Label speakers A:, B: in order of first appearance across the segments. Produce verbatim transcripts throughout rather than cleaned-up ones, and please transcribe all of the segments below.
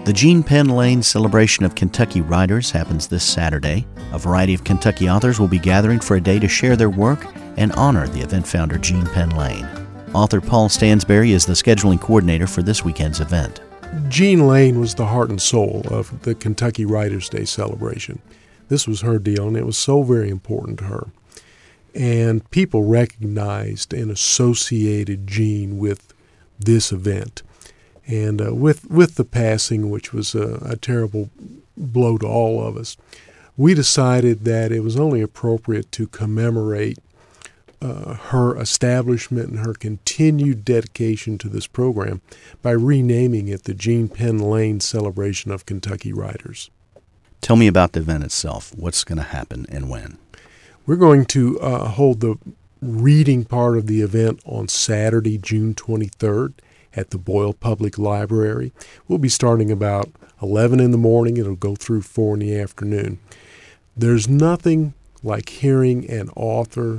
A: The Gene Penn Lane Celebration of Kentucky Writers happens this Saturday. A variety of Kentucky authors will be gathering for a day to share their work and honor the event founder Gene Penn Lane. Author Paul Stansberry is the scheduling coordinator for this weekend's event.
B: Gene Lane was the heart and soul of the Kentucky Writers' Day celebration. This was her deal, and it was so very important to her. And people recognized and associated Gene with this event. And uh, with with the passing, which was a, a terrible blow to all of us, we decided that it was only appropriate to commemorate uh, her establishment and her continued dedication to this program by renaming it the Gene Penn Lane Celebration of Kentucky Writers.
A: Tell me about the event itself. What's going to happen and when?
B: We're going to uh, hold the reading part of the event on Saturday, June twenty-third. At the Boyle Public Library. We'll be starting about eleven in the morning. It'll go through four in the afternoon. There's nothing like hearing an author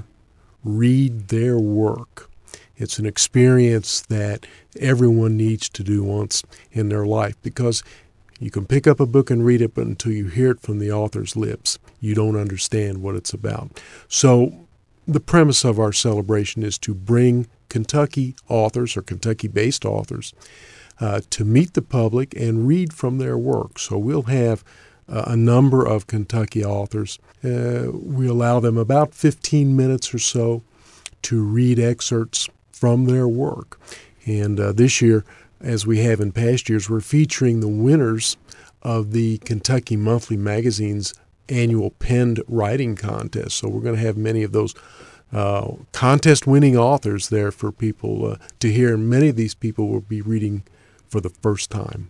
B: read their work. It's an experience that everyone needs to do once in their life, because you can pick up a book and read it, but until you hear it from the author's lips, you don't understand what it's about. So the premise of our celebration is to bring Kentucky authors or Kentucky-based authors uh, to meet the public and read from their work. So we'll have uh, a number of Kentucky authors. Uh, we allow them about fifteen minutes or so to read excerpts from their work. And uh, this year, as we have in past years, we're featuring the winners of the Kentucky Monthly Magazine's annual penned writing contest. So we're going to have many of those Uh, contest-winning authors there for people uh, to hear, and many of these people will be reading for the first time.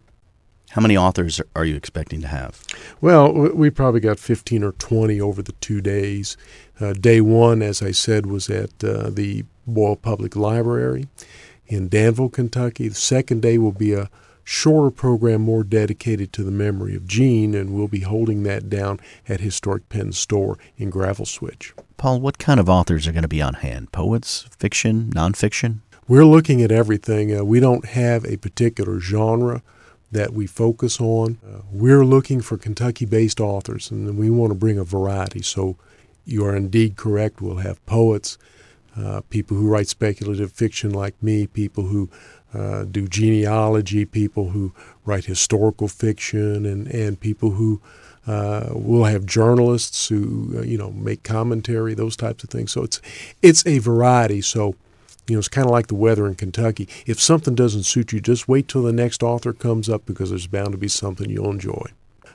A: How many authors are you expecting to have?
B: Well, we probably got fifteen or twenty over the two days. Uh, day one, as I said, was at uh, the Boyle Public Library in Danville, Kentucky. The second day will be a shorter program more dedicated to the memory of Gene, and we'll be holding that down at Historic Penn Store in Gravel Switch.
A: Paul, what kind of authors are going to be on hand? Poets, fiction, nonfiction?
B: We're looking at everything. Uh, we don't have a particular genre that we focus on. Uh, we're looking for Kentucky-based authors, and we want to bring a variety. So you are indeed correct. We'll have poets, uh, people who write speculative fiction like me, people who uh, do genealogy, people who write historical fiction, and, and people who Uh, we'll have journalists who, uh, you know, make commentary, those types of things. So it's it's a variety. So, you know, it's kind of like the weather in Kentucky. If something doesn't suit you, just wait till the next author comes up, because there's bound to be something you'll enjoy.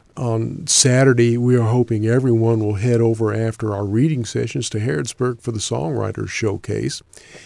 B: On Saturday, we are hoping everyone will head over after our reading sessions to Harrodsburg for the Songwriters Showcase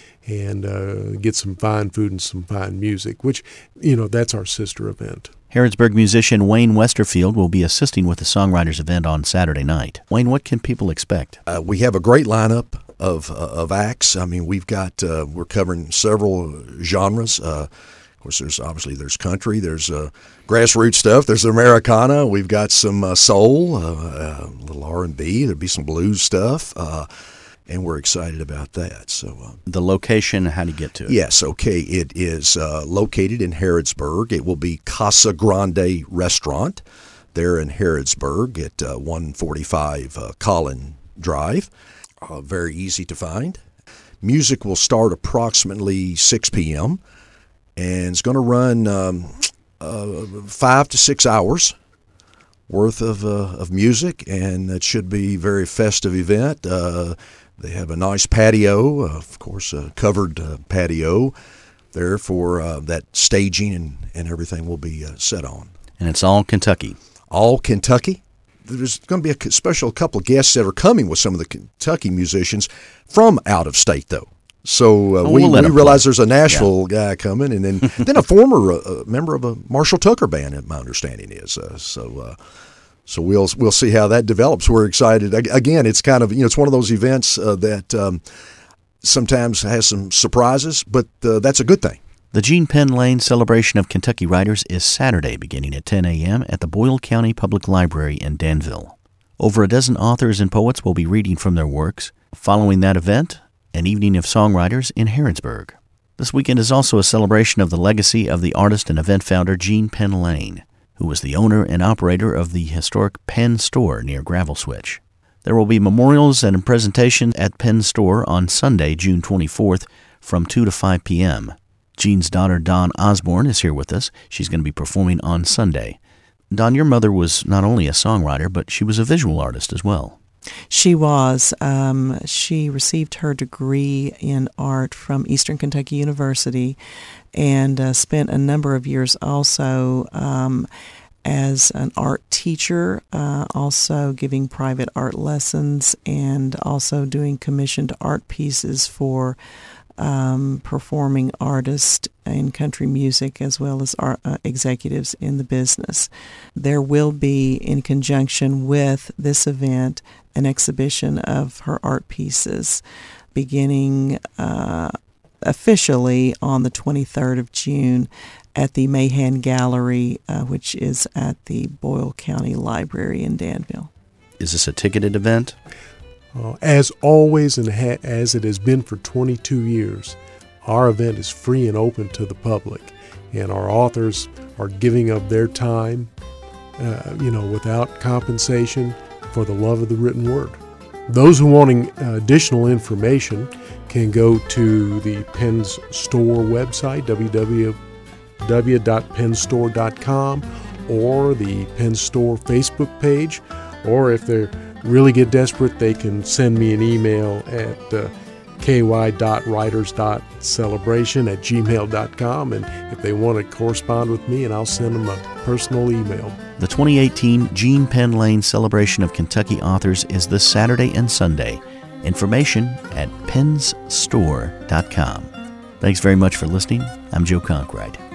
B: and uh, get some fine food and some fine music, which, you know, that's our sister event.
A: Harrodsburg musician Wayne Westerfield will be assisting with the Songwriters event on Saturday night. Wayne, what can people expect?
C: Uh, we have a great lineup of uh, of acts. I mean, we've got uh, we're covering several genres. Uh, of course, there's obviously there's country, there's uh, grassroots stuff, there's Americana. We've got some uh, soul, uh, a little R and B. There'll be some blues stuff. Uh, And we're excited about that. So, uh,
A: the location, how do you get to it?
C: Yes, okay. It is uh, located in Harrodsburg. It will be Casa Grande Restaurant there in Harrodsburg at uh, one forty-five uh, Collin Drive. Uh, very easy to find. Music will start approximately six p.m. and it's going to run um, uh, five to six hours worth of uh, of music, and it should be a very festive event. Uh, They have a nice patio, uh, of course, a covered uh, patio there for uh, that staging and, and everything will be uh, set on.
A: And it's all Kentucky.
C: All Kentucky. There's going to be a special couple of guests that are coming with some of the Kentucky musicians from out of state, though. So uh,
A: oh,
C: we,
A: we'll
C: we realize
A: play.
C: There's a Nashville
A: yeah.
C: guy coming, and then then a former uh, member of a Marshall Tucker band, my understanding is. Uh, so. Uh, So we'll we'll see how that develops. We're excited. Again, it's kind of, you know, it's one of those events uh, that um, sometimes has some surprises, but uh, that's a good thing.
A: The Gene Penn Lane Celebration of Kentucky Writers is Saturday beginning at ten a.m. at the Boyle County Public Library in Danville. Over a dozen authors and poets will be reading from their works. Following that event, an evening of songwriters in Harrodsburg. This weekend is also a celebration of the legacy of the artist and event founder Jean Penn Lane, who was the owner and operator of the historic Penn Store near Gravel Switch. There will be memorials and presentations at Penn Store on Sunday, June twenty-fourth, from two to five p.m. Jean's daughter, Dawn Osborne, is here with us. She's going to be performing on Sunday. Dawn, your mother was not only a songwriter, but she was a visual artist as well.
D: She was. Um, she received her degree in art from Eastern Kentucky University and uh, spent a number of years also um, as an art teacher, uh, also giving private art lessons and also doing commissioned art pieces for um, performing artists in country music as well as art, uh, executives in the business. There will be, in conjunction with this event, an exhibition of her art pieces beginning uh, officially on the twenty-third of June at the Mahan Gallery, uh, which is at the Boyle County Library in Danville.
A: Is this a ticketed event?
B: Uh, as always, and ha- as it has been for twenty-two years, our event is free and open to the public, and our authors are giving up their time, uh, you know, without compensation for the love of the written word. Those who wanting uh, additional information can go to the Penn's Store website, w w w dot penn store dot com, or the Penn Store Facebook page, or if they really get desperate, they can send me an email at uh, k y dot writers dot celebration at gmail dot com, and if they want to correspond with me, and I'll send them a personal email.
A: The twenty eighteen Jean Penn Lane Celebration of Kentucky Authors is this Saturday and Sunday. Information at penns store dot com. Thanks very much for listening. I'm Joe Conkright.